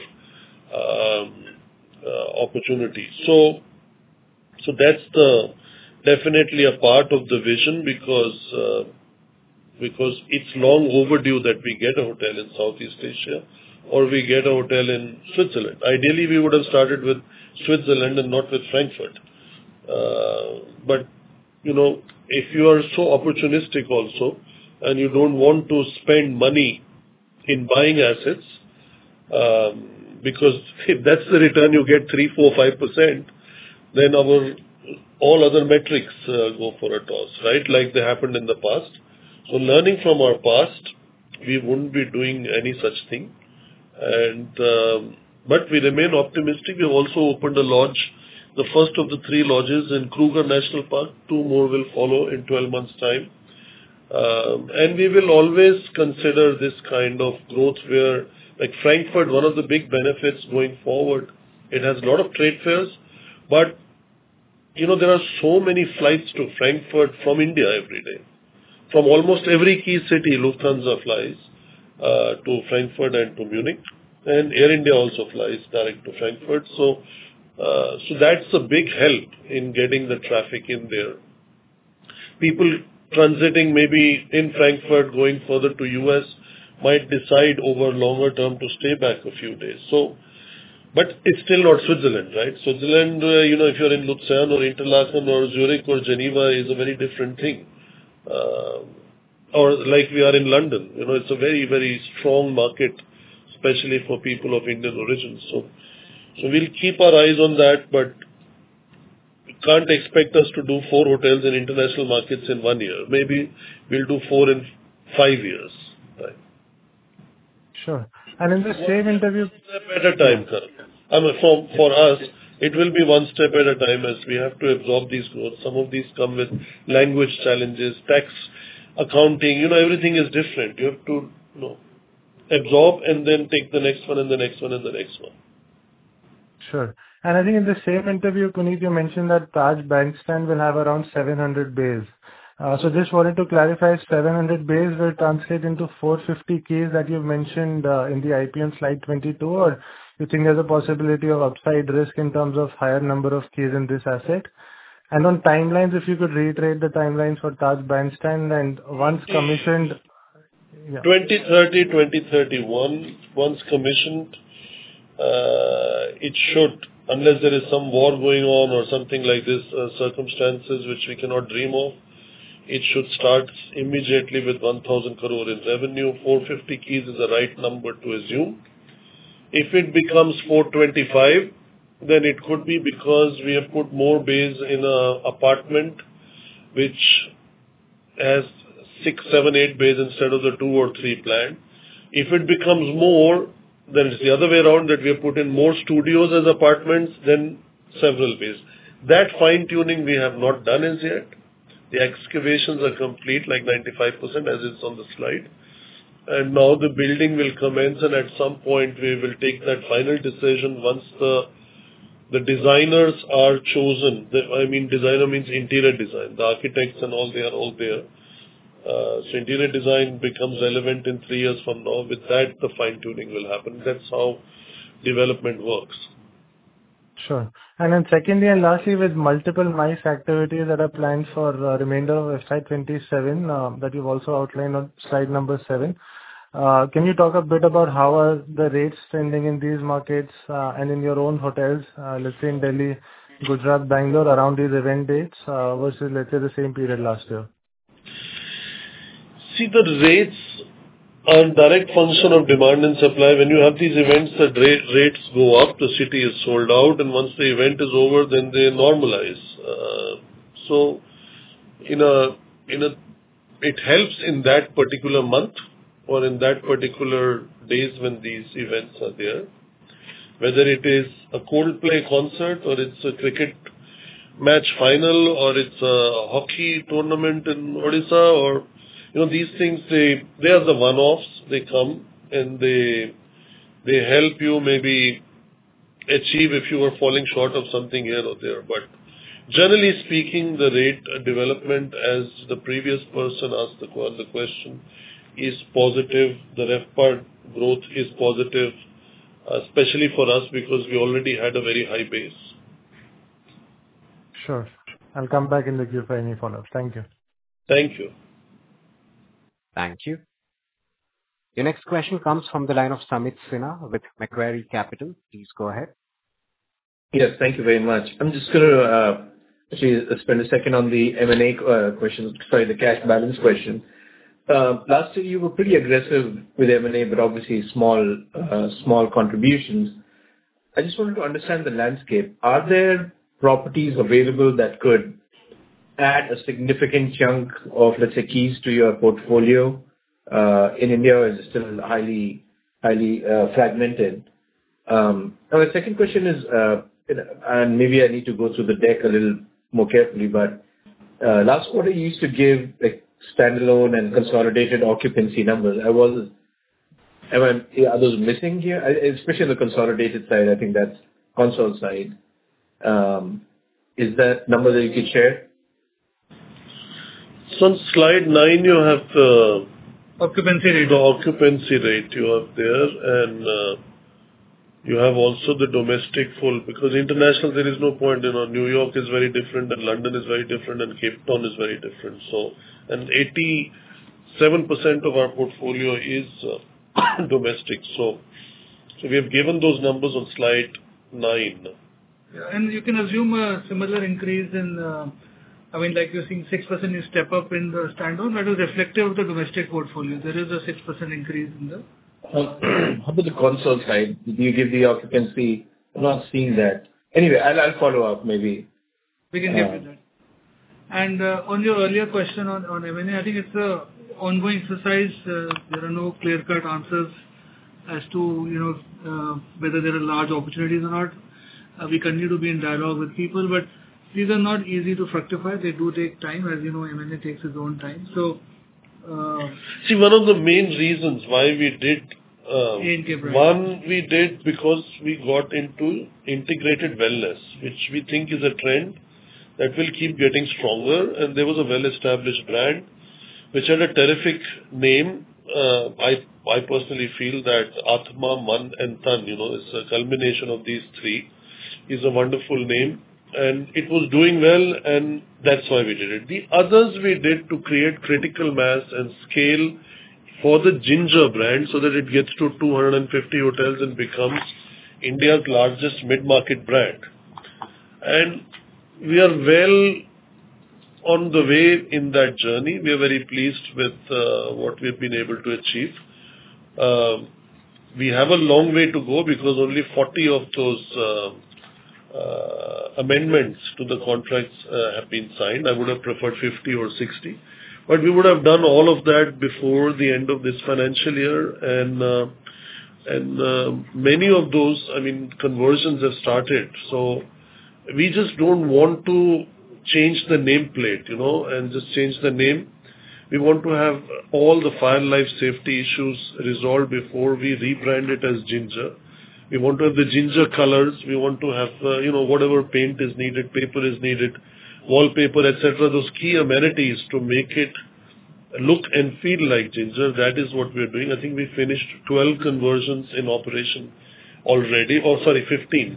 share opportunity. So that's definitely a part of the vision because it's long overdue that we get a hotel in Southeast Asia or we get a hotel in Switzerland. Ideally, we would have started with Switzerland and not with Frankfurt. But if you are so opportunistic also, and you don't want to spend money in buying assets, because if that's the return you get 3, 4, 5%, then all other metrics go for a toss, right? Like they happened in the past. So learning from our past, we wouldn't be doing any such thing. But we remain optimistic. We've also opened a lodge the first of the 3 lodges in Kruger National Park. 2 more will follow in 12 months' time. And we will always consider this kind of growth where, like Frankfurt, one of the big benefits going forward, it has a lot of trade fairs, but there are so many flights to Frankfurt from India every day. From almost every key city, Lufthansa flies to Frankfurt and to Munich, and Air India also flies direct to Frankfurt. So that's a big help in getting the traffic in there. People transiting maybe in Frankfurt, going further to US, might decide over longer term to stay back a few days. But it's still not Switzerland, right? Switzerland, if you're in Lucerne or Interlaken or Zurich or Geneva, is a very different thing. Or like we are in London, it's a very, very strong market, especially for people of Indian origin. So we'll keep our eyes on that, but you can't expect us to do 4 hotels in international markets in 1 year. Maybe we'll do 4 in 5 years. Right? Sure. And in the same interview... One step at a time, Karan. For us, it will be one step at a time as we have to absorb these growth. Some of these come with language challenges, tax, accounting, everything is different. You have to absorb and then take the next one and the next one and the next one. Sure. And I think in the same interview, Puneet, you mentioned that Taj Bandstand will have around 700 bays. So just wanted to clarify, 700 bays will translate into 450 keys that you mentioned in the IPM slide 22, or you think there's a possibility of upside risk in terms of higher number of keys in this asset? And on timelines, if you could reiterate the timelines for Taj Bandstand and once commissioned... 2030, 2031, once commissioned, it should, unless there is some war going on or something like this, circumstances which we cannot dream of, it should start immediately with 1,000 crore in revenue. 450 keys is the right number to assume. If it becomes 425, then it could be because we have put more bays in an apartment which has 6, 7, 8 bays instead of the 2 or 3 planned. If it becomes more, then it's the other way around, that we have put in more studios as apartments than several bays. That fine-tuning we have not done as yet. The excavations are complete, like 95%, as is on the slide. And now the building will commence, and at some point we will take that final decision once the designers are chosen. Designer means interior design. The architects and all, they are all there. So interior design becomes relevant in 3 years from now. With that, the fine-tuning will happen. That's how development works. Sure. And then secondly and lastly, with multiple MICE activities that are planned for remainder of FY27 that you've also outlined on slide number 7, can you talk a bit about how are the rates trending in these markets and in your own hotels, let's say in Delhi, Gujarat, Bangalore, around these event dates versus, let's say, the same period last year? See, the rates are a direct function of demand and supply. When you have these events, the rates go up, the city is sold out, and once the event is over, then they normalize. So, it helps in that particular month or in that particular days when these events are there. Whether it is a Coldplay concert or it's a cricket match final or it's a hockey tournament in Odisha or these things, they are the one-offs. They come and they help you maybe achieve if you are falling short of something here or there. But generally speaking, the rate development, as the previous person asked the question, is positive. The RevPAR growth is positive, especially for us because we already had a very high base. Sure. I'll come back in the queue for any follow-up. Thank you. Thank you. Thank you. Your next question comes from the line of Samit Sinha with Macquarie Capital. Please go ahead. Yes, thank you very much. I'm just going to actually spend a second on the M&A question, the cash balance question. Last year you were pretty aggressive with M&A, but obviously small contributions. I just wanted to understand the landscape. Are there properties available that could add a significant chunk of, let's say, keys to your portfolio in India, or is it still highly fragmented? Now, the second question is, and maybe I need to go through the deck a little more carefully, but last quarter you used to give like standalone and consolidated occupancy numbers. Are those missing here? Especially on the consolidated side, I think that's console side. Is that number that you could share? So on slide 9, you have the Occupancy rate. The occupancy rate you have there, and you have also the domestic full, because international there is no point. New York is very different, and London is very different, and Cape Town is very different. So, and 87% of our portfolio is domestic. So we have given those numbers on slide 9. Yeah, and you can assume a similar increase in, like you're seeing 6% you step up in the standalone. That is reflective of the domestic portfolio. There is a 6% increase in the. How about the console side? Did you give the occupancy? I'm not seeing that. Anyway, I'll follow up maybe. We can give you that. And on your earlier question on M&A, I think it's a ongoing exercise. There are no clear-cut answers as to whether there are large opportunities or not. We continue to be in dialogue with people, but these are not easy to fructify. They do take time. As you know, M&A takes its own time. So, see, one of the main reasons why we did, we did because we got into integrated wellness, which we think is a trend that will keep getting stronger. And there was a well-established brand which had a terrific name. I personally feel that Atma, Man and Tan, it's a culmination of these three, is a wonderful name. And it was doing well, and that's why we did it. The others we did to create critical mass and scale for the Ginger brand so that it gets to 250 hotels and becomes India's largest mid-market brand. And we are well on the way in that journey. We are very pleased with what we've been able to achieve. We have a long way to go because only 40 of those amendments to the contracts have been signed. I would have preferred 50 or 60, but we would have done all of that before the end of this financial year. And many of those, conversions have started. So we just don't want to change the nameplate, and just change the name. We want to have all the fire life safety issues resolved before we rebrand it as Ginger. We want to have the Ginger colors. We want to have, whatever paint is needed, paper is needed, wallpaper, etc. Those key amenities to make it look and feel like Ginger. That is what we're doing. I think we finished 12 conversions in operation already. 15.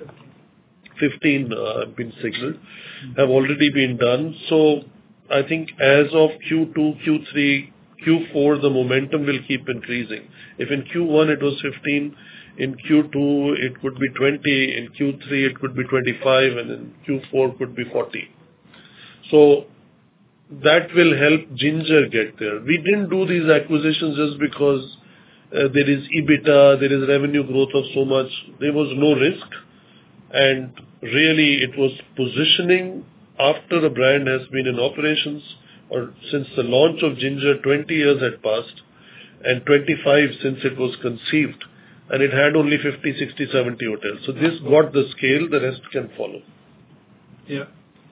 15 have been signaled, have already been done. So I think as of Q2, Q3, Q4, the momentum will keep increasing. If in Q1 it was 15, in Q2 it could be 20, in Q3 it could be 25, and in Q4 could be 40. So that will help Ginger get there. We didn't do these acquisitions just because there is EBITDA, there is revenue growth of so much. There was no risk. And really it was positioning after a brand has been in operations, or since the launch of Ginger, 20 years had passed and 25 since it was conceived, and it had only 50, 60, 70 hotels. So this got the scale, the rest can follow. Yeah.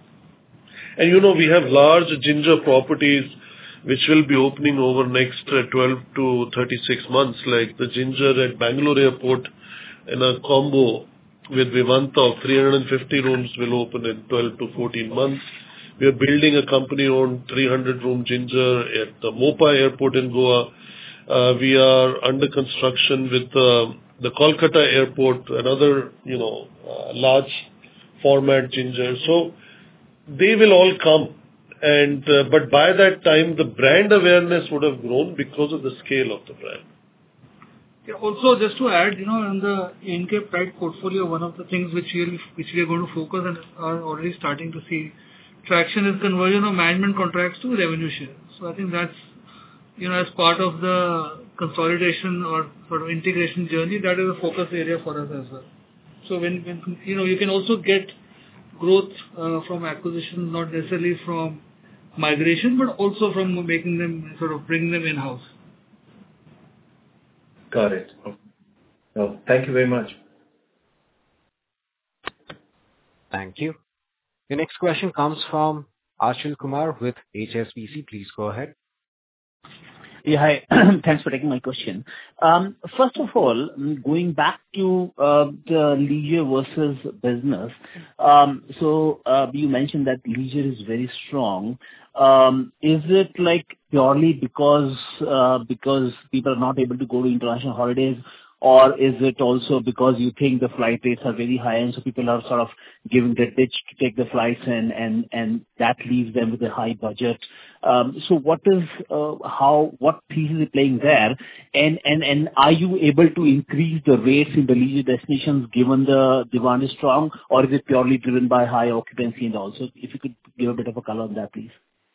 And we have large Ginger properties which will be opening over next 12 to 36 months, like the Ginger at Bangalore Airport in a combo with Vivanta of 350 rooms will open in 12 to 14 months. We are building a company-owned 300-room Ginger at the Mopa Airport in Goa. We are under construction with the Kolkata Airport, another, large format Ginger. So they will all come. And but by that time, the brand awareness would have grown because of the scale of the brand. Yeah, also, just to add, in the NK Pride portfolio, one of the things which we are going to focus and are already starting to see traction is conversion of management contracts to revenue share. So I think that's, as part of the consolidation or sort of integration journey, that is a focus area for us as well. So when you can also get growth from acquisition, not necessarily from migration, but also from making them, sort of bringing them in-house. Got it. Well, thank you very much. Thank you. The next question comes from Ashil Kumar with HSBC. Please go ahead. Yeah, hi. Thanks for taking my question. First of all, going back to the leisure versus business. So you mentioned that leisure is very strong. Is it like purely because people are not able to go to international holidays, or is it also because you think the flight rates are very high and so people are sort of giving the ditch to take the flights and that leaves them with a high budget? So what piece is it playing there? And are you able to increase the rates in the leisure destinations given the demand is strong, or is it purely driven by high occupancy? And also, if you could give a bit of a color on that, please.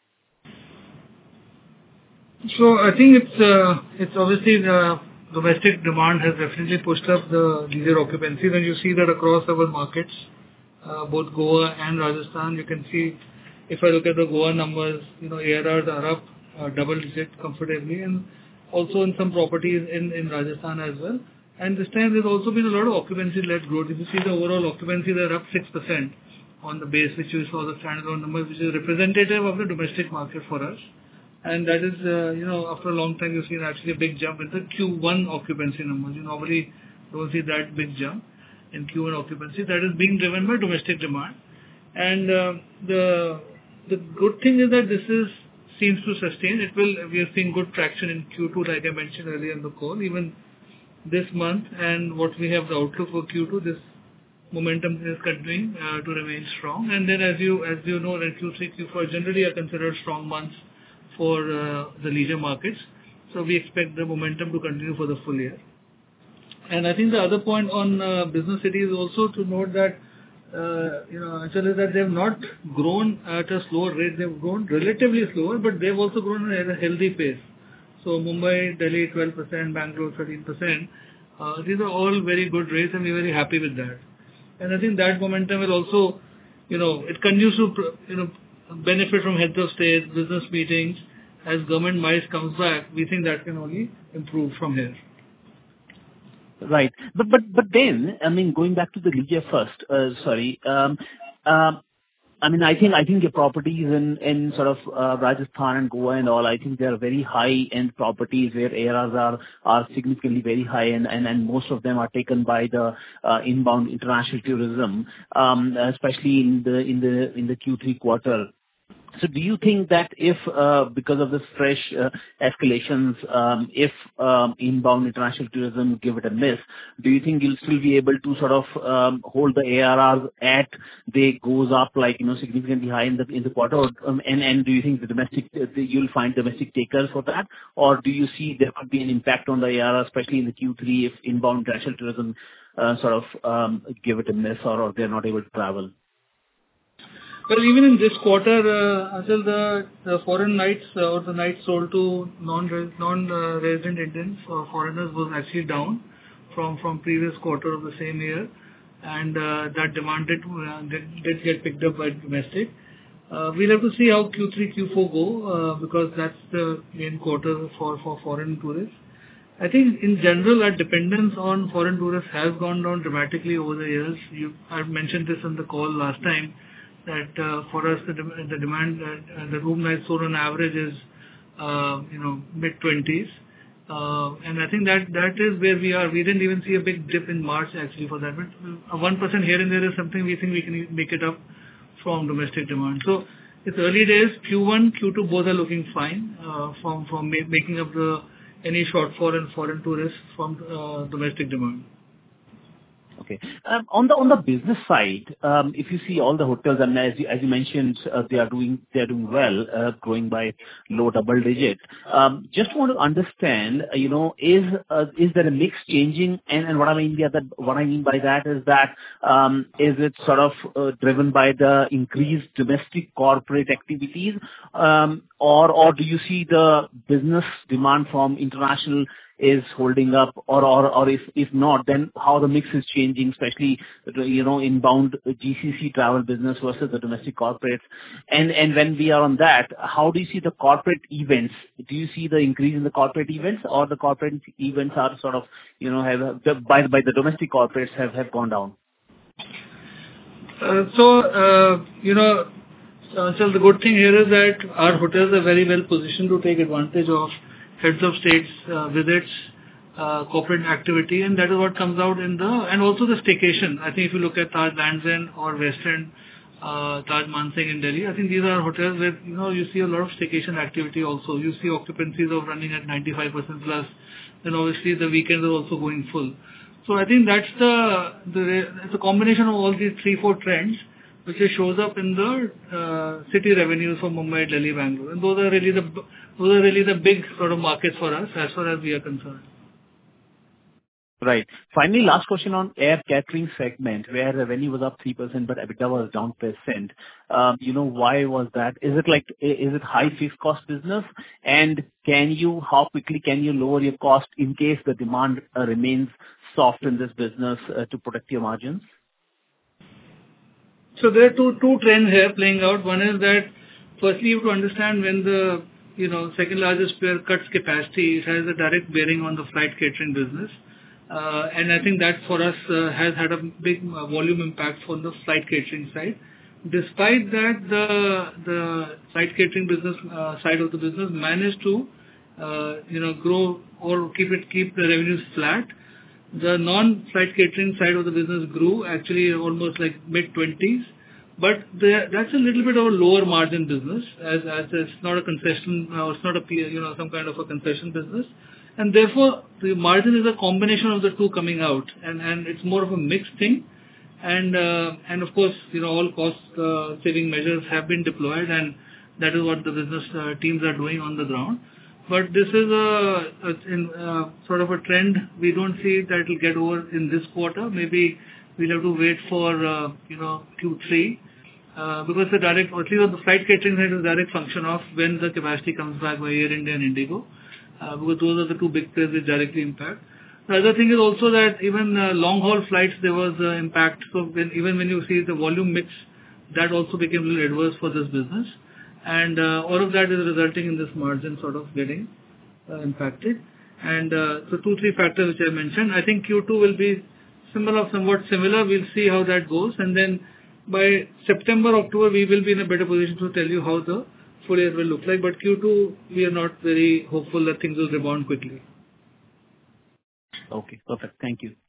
So I think it's obviously the domestic demand has definitely pushed up the leisure occupancies, and you see that across our markets, both Goa and Rajasthan. You can see, if I look at the Goa numbers, ARRs are up double digit comfortably, and also in some properties in Rajasthan as well. And this time there's also been a lot of occupancy-led growth. If you see the overall occupancy, they're up 6% on the base, which you saw the standalone numbers, which is representative of the domestic market for us. And that is, after a long time, you've seen actually a big jump in the Q1 occupancy numbers. You normally don't see that big jump in Q1 occupancy. That is being driven by domestic demand. And the good thing is that this seems to sustain. We are seeing good traction in Q2, like I mentioned earlier in the call. Even this month, and what we have the outlook for Q2, this momentum is continuing to remain strong. And then, as you know, that Q3, Q4 generally are considered strong months for the leisure markets. So we expect the momentum to continue for the full year. And I think the other point on business city is also to note that, actually that they have not grown at a slower rate. They've grown relatively slower, but they've also grown at a healthy pace. So Mumbai, Delhi 12%, Bangalore 13%. These are all very good rates, and we're very happy with that. And I think that momentum will also, it continues to, benefit from heads of state, business meetings. As government MICE comes back, we think that can only improve from here. Right. But then, I mean, going back to the leisure first, I mean, I think your properties in sort of Rajasthan and Goa and all, I think they are very high-end properties where ARRs are significantly very high, and most of them are taken by the inbound international tourism, especially in the Q3 quarter. So do you think that if, because of this fresh escalations, if inbound international tourism give it a miss, do you think you'll still be able to sort of hold the ARRs at they goes up like significantly high in the quarter, and do you think you'll find domestic takers for that, or do you see there could be an impact on the ARR, especially in the Q3 if inbound international tourism sort of give it a miss or they're not able to travel? Well, even in this quarter, until the foreign nights or the nights sold to non-resident Indians or foreigners was actually down from previous quarter of the same year, and that demand did get picked up by domestic. We'll have to see how Q3, Q4 go because that's the main quarter for foreign tourists. I think in general, our dependence on foreign tourists has gone down dramatically over the years. I've mentioned this on the call last time, that for us the demand, the room nights sold on average is mid-20s, and I think that is where we are. We didn't even see a big dip in March actually for that, but 1% here and there is something we think we can make it up from domestic demand. So it's early days. Q1, Q2 both are looking fine from making up any shortfall in foreign tourists from domestic demand. Okay. On the business side, if you see all the hotels, and as you mentioned, they are doing well, growing by low double digit. Just want to understand, is there a mix changing? And what I mean by that is that is it sort of driven by the increased domestic corporate activities, or do you see the business demand from international is holding up, or if not, then how the mix is changing, especially inbound GCC travel business versus the domestic corporates. And when we are on that, how do you see the corporate events? Do you see the increase in the corporate events, or the corporate events are sort of by the domestic corporates have gone down? So the good thing here is that our hotels are very well positioned to take advantage of heads of states visits, corporate activity, and that is what comes out and also the staycation. I think if you look at Taj Lands End or West End, Taj Mansingh in Delhi, I think these are hotels where you see a lot of staycation activity also. You see occupancies of running at 95% plus. Then obviously the weekends are also going full. So I think that's it's a combination of all these 3-4 trends which shows up in the city revenues for Mumbai, Delhi, Bangalore, and those are really the big sort of markets for us as far as we are concerned. Right. Finally, last question on air catering segment, where revenue was up 3%, but EBITDA was down %. Why was that? Is it high fixed cost business? And how quickly can you lower your cost in case the demand remains soft in this business to protect your margins? So there are two trends here playing out. One is that firstly, you have to understand when the second largest player cuts capacity, it has a direct bearing on the flight catering business. And I think that for us has had a big volume impact on the flight catering side. Despite that, the flight catering business side of the business managed to grow or keep the revenues flat. The non-flight catering side of the business grew actually almost like mid-20s, but that's a little bit of a lower margin business as it's not a concession or it's not a some kind of a concession business. And therefore, the margin is a combination of the two coming out, and it's more of a mixed thing. And of course, all cost saving measures have been deployed, and that is what the business teams are doing on the ground. But this is sort of a trend. We don't see that it will get over in this quarter. Maybe we'll have to wait for Q3 because at least on the flight catering side is a direct function of when the capacity comes back by Air India and Indigo. Because those are the two big players which directly impact. The other thing is also that even long-haul flights, there was impact. So even when you see the volume mix, that also became a little adverse for this business. And all of that is resulting in this margin sort of getting impacted. And so 2-3 factors which I mentioned. I think Q2 will be somewhat similar. We'll see how that goes. And then by September, October, we will be in a better position to tell you how the full year will look like, but Q2 we are not very hopeful that things will rebound quickly. Okay, perfect. Thank you.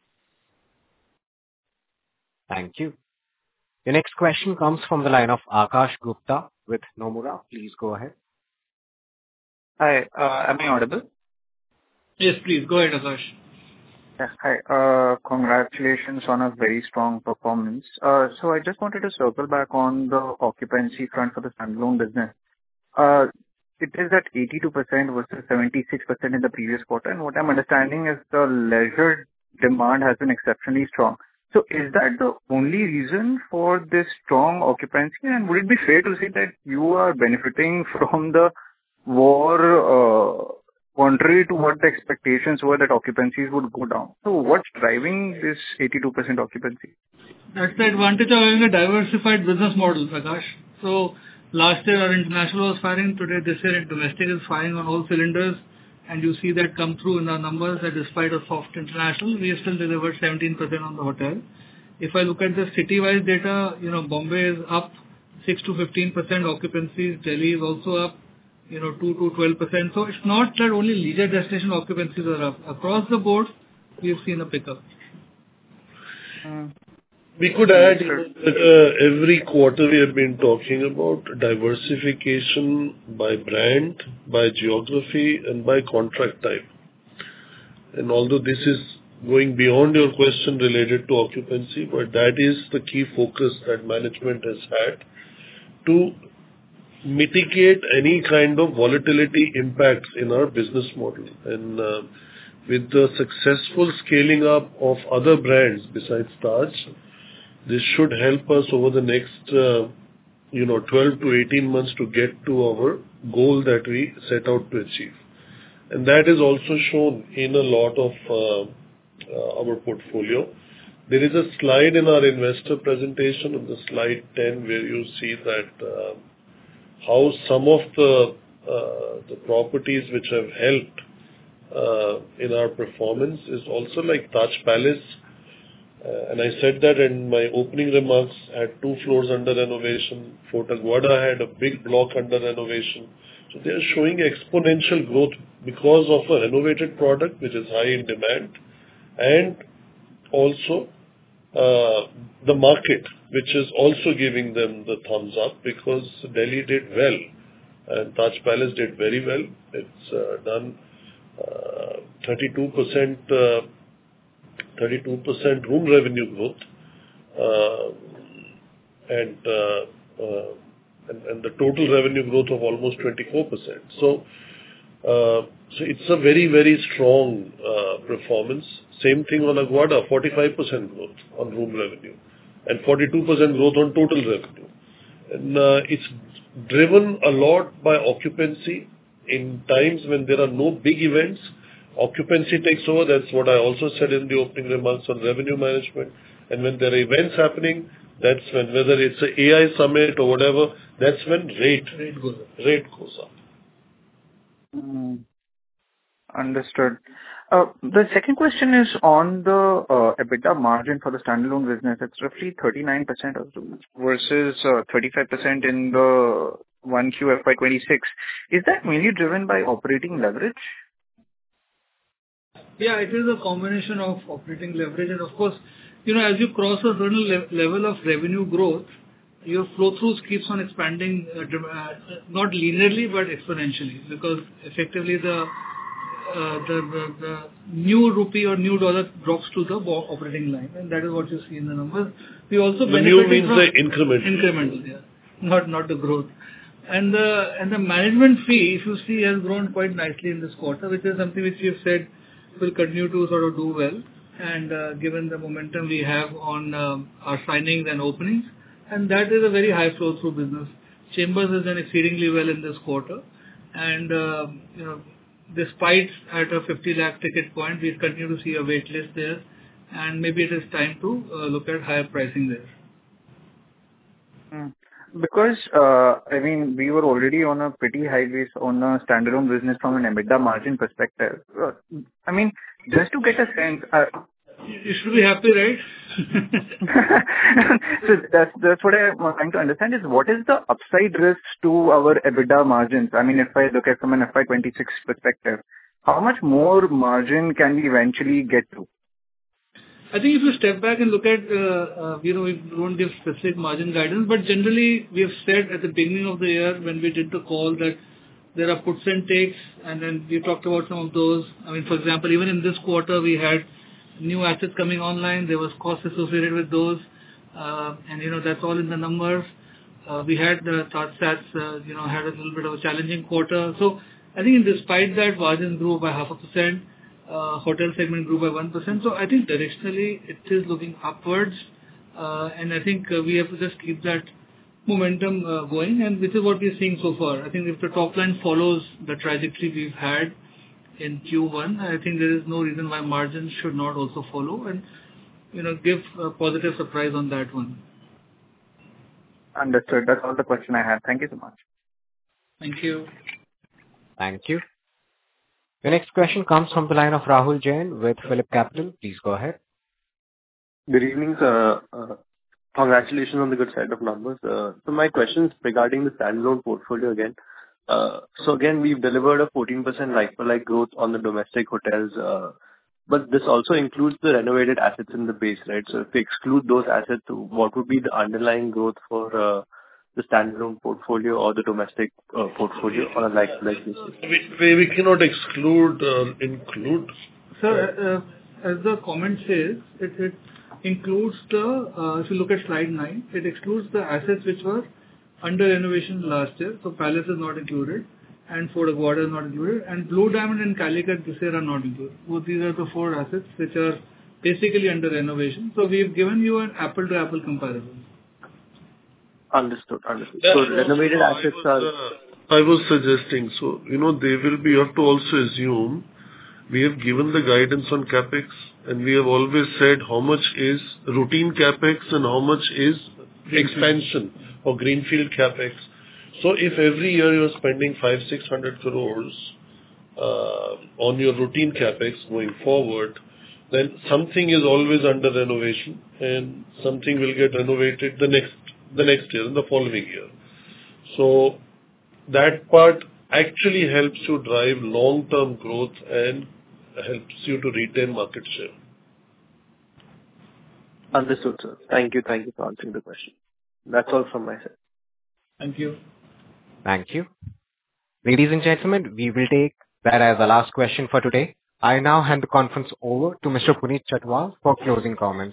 Thank you. The next question comes from the line of Akash Gupta with Nomura. Please go ahead. Hi, am I audible? Yes, please go ahead, Akash. Yeah, hi. Congratulations on a very strong performance. So I just wanted to circle back on the occupancy front for the standalone business. It is at 82% versus 76% in the previous quarter, and what I'm understanding is the leisure demand has been exceptionally strong. So is that the only reason for this strong occupancy, and would it be fair to say that you are benefiting from the war, contrary to what the expectations were that occupancies would go down? So what's driving this 82% occupancy? That's the advantage of having a diversified business model, Prakash. So last year our international was firing. Today, this year domestic is firing on all cylinders. And you see that come through in our numbers that despite a soft international, we have still delivered 17% on the hotel. If I look at the city-wise data, Bombay is up 6 to 15% occupancies. Delhi is also up, 2 to 12%. So it's not that only leisure destination occupancies are up. Across the board, we have seen a pickup. We could add that every quarter we have been talking about diversification by brand, by geography, and by contract type. And although this is going beyond your question related to occupancy, but that is the key focus that management has had to mitigate any kind of volatility impacts in our business model. And with the successful scaling up of other brands besides Taj, this should help us over the next 12 to 18 months to get to our goal that we set out to achieve. And that is also shown in a lot of our portfolio. There is a slide in our investor presentation on the slide 10 where you see that how some of the properties which have helped in our performance is also like Taj Palace, And I said that in my opening remarks, had 2 floors under renovation. Fort Aguada had a big block under renovation. So they are showing exponential growth because of a renovated product which is high in demand, and also the market, which is also giving them the thumbs up because Delhi did well and Taj Palace did very well. It's done 32% room revenue growth, and the total revenue growth of almost 24%. So it's a very, very strong performance. Same thing on Aguada, 45% growth on room revenue and 42% growth on total revenue. And it's driven a lot by occupancy. In times when there are no big events, occupancy takes over. That's what I also said in the opening remarks on revenue management. And when there are events happening, that's when, whether it's an AI summit or whatever, that's when rate goes up. Understood. The second question is on the EBITDA margin for the standalone business. It's roughly 39% versus 35% in the 1Q FY26. Is that mainly driven by operating leverage? Yeah, it is a combination of operating leverage. And of course, as you cross a certain level of revenue growth, your flow-throughs keeps on expanding, not linearly, but exponentially, because effectively the new rupee or new dollar drops to the operating line, and that is what you see in the numbers. We also benefit new means from the incremental. Incremental, yeah, not the growth. And the management fee, if you see, has grown quite nicely in this quarter, which is something which we have said will continue to sort of do well. And given the momentum we have on our signings and openings, and that is a very high flow-through business. Chambers has done exceedingly well in this quarter, and despite at a 50 lakh ticket point, we continue to see a wait list there, and maybe it is time to look at higher pricing there. Because, we were already on a pretty high base on a standalone business from an EBITDA margin perspective. Just to get a sense... you should be happy, right? So that's what I'm trying to understand is what is the upside risk to our EBITDA margins? If I look at from an FY26 perspective, how much more margin can we eventually get to? I think if you step back and look at, we don't give specific margin guidance, but generally we have said at the beginning of the year when we did the call that there are puts and takes, and then we talked about some of those. For example, even in this quarter, we had new assets coming online. There was cost associated with those, and that's all in the numbers. We had the TajSATS, had a little bit of a challenging quarter. So I think despite that, margins grew by 0.5%. Hotel segment grew by 1%. So I think directionally it is looking upwards, and I think we have to just keep that momentum going, and which is what we are seeing so far. I think if the top line follows the trajectory we've had in Q1, I think there is no reason why margins should not also follow and give a positive surprise on that one. Understood. That's all the question I had. Thank you so much. Thank you. Thank you. The next question comes from the line of Rahul Jain with Phillip Capital. Please go ahead. Good evening, sir. Congratulations on the good set of numbers. So my question is regarding the standalone portfolio again. So again, we've delivered a 14% like-for-like growth on the domestic hotels, but this also includes the renovated assets in the base, right? So if we exclude those assets, what would be the underlying growth for the standalone portfolio or the domestic portfolio on a like-for-like basis? We cannot exclude, include. Sir, as the comment says, it includes if you look at slide 9, it excludes the assets which were under renovation last year. So Palace is not included, and Fort Aguada is not included, and Blue Diamond and Calicut this year are not included. So these are the 4 assets which are basically under renovation. So we've given you an apple-to-apple comparison. Understood. So renovated assets are... I was suggesting, so, you have to also assume we have given the guidance on CapEx, and we have always said how much is routine CapEx and how much is expansion or greenfield CapEx. So if every year you're spending 500-600 crores on your routine CapEx going forward, then something is always under renovation and something will get renovated the next year, in the following year. So that part actually helps you drive long-term growth and helps you to retain market share. Understood, sir. Thank you. Thank you for answering the question. That's all from my side. Thank you. Thank you. Ladies and gentlemen, we will take that as the last question for today. I now hand the conference over to Mr. Puneet Chhatwal for closing comments.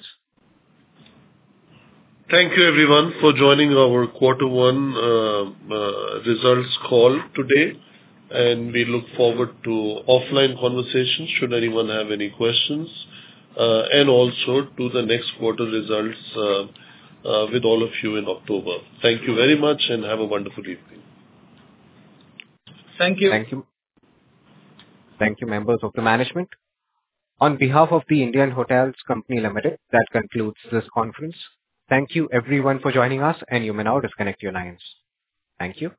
Thank you everyone for joining our quarter one results call today, and we look forward to offline conversations should anyone have any questions, and also to the next quarter results with all of you in October. Thank you very much and have a wonderful evening. Thank you. Thank you. Thank you, members of the management. On behalf of the Indian Hotels Company Limited, that concludes this conference. Thank you everyone for joining us, and you may now disconnect your lines. Thank you.